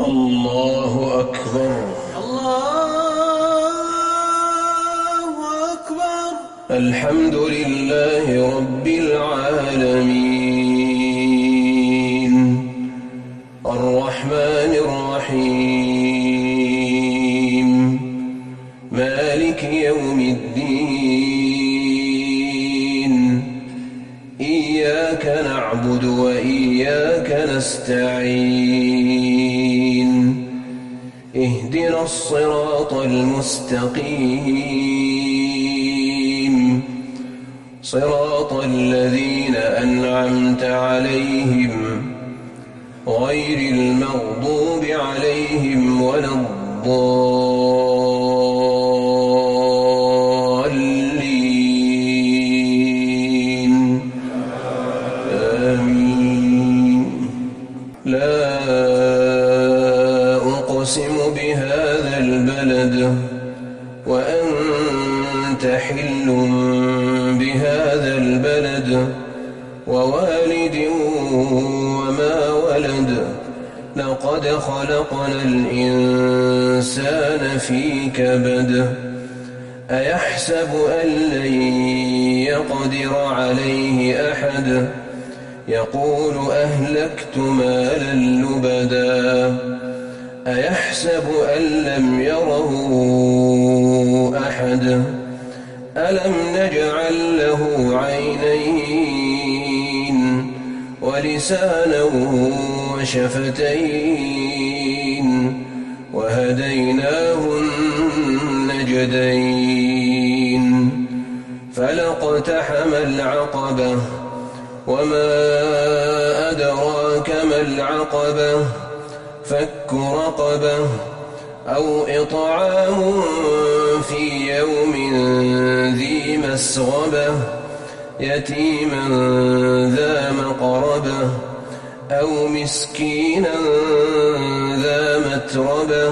الله أكبر. الله أكبر. الحمد لله رب العالمين الرحمن الرحيم مالك يوم الدين إياك نعبد وإياك نستعين اهدنا الصراط المستقيم صراط الذين أنعمت عليهم غير المغضوب عليهم ولا الضالين آمين. لا أقسم بهذا البلد وأنت حل بهذا البلد ووالد وما ولد لقد خلقنا الإنسان في كبد أيحسب أن لن يقدر عليه أحد يقول أهلكت مالا لبدا أيحسب أن لم يره أحد ألم نجعل له عينين ولسانا وشفتين وهديناه النجدين فلاقتحم العقبة وما أدراك ما العقبة فك رقبة أو إطعام في يوم ذي مسغبة يتيما ذا مقربة أو مسكينا ذا متربة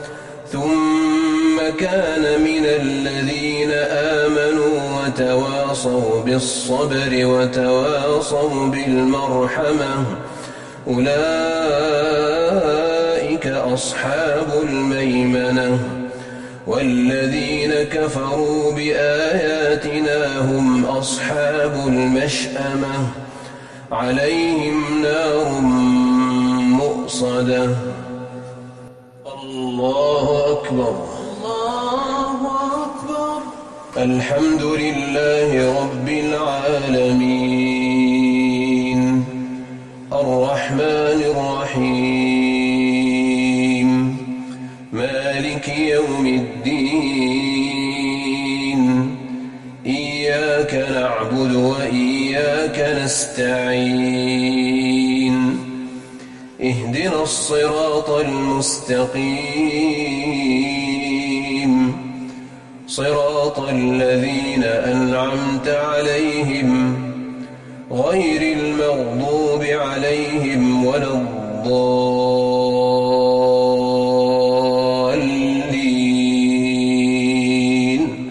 ثم كان من الذين آمنوا وتواصوا بالصبر وتواصوا بالمرحمة أولئك أصحاب الميمنة والذين كفروا بآياتنا هم أصحاب المشأمة عليهم نار مؤصدة. الله أكبر. الله أكبر. الحمد لله رب العالمين الرحمن الرحيم مالك يوم الدين إياك نعبد وإياك نستعين اهدنا الصراط المستقيم صراط الذين أنعمت عليهم غير المغضوب عليهم ولا الضالين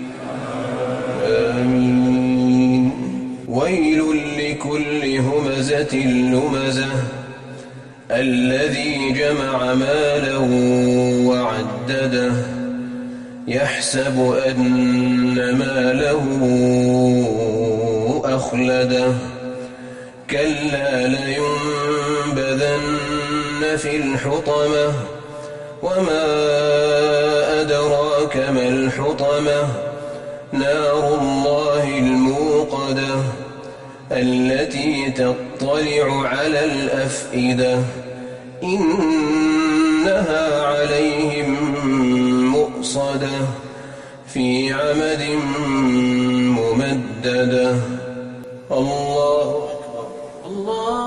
آمين. ويل لكل همزة لمزة الذي جمع مالا وعدده يحسب أن ماله أخلده كلا لينبذن في الحطمة وما أدراك ما الحطمة نار الله الموقدة التي تطلع على الأفئدة إنها عليهم مؤصدة في عمد ممددة. الله أكبر. الله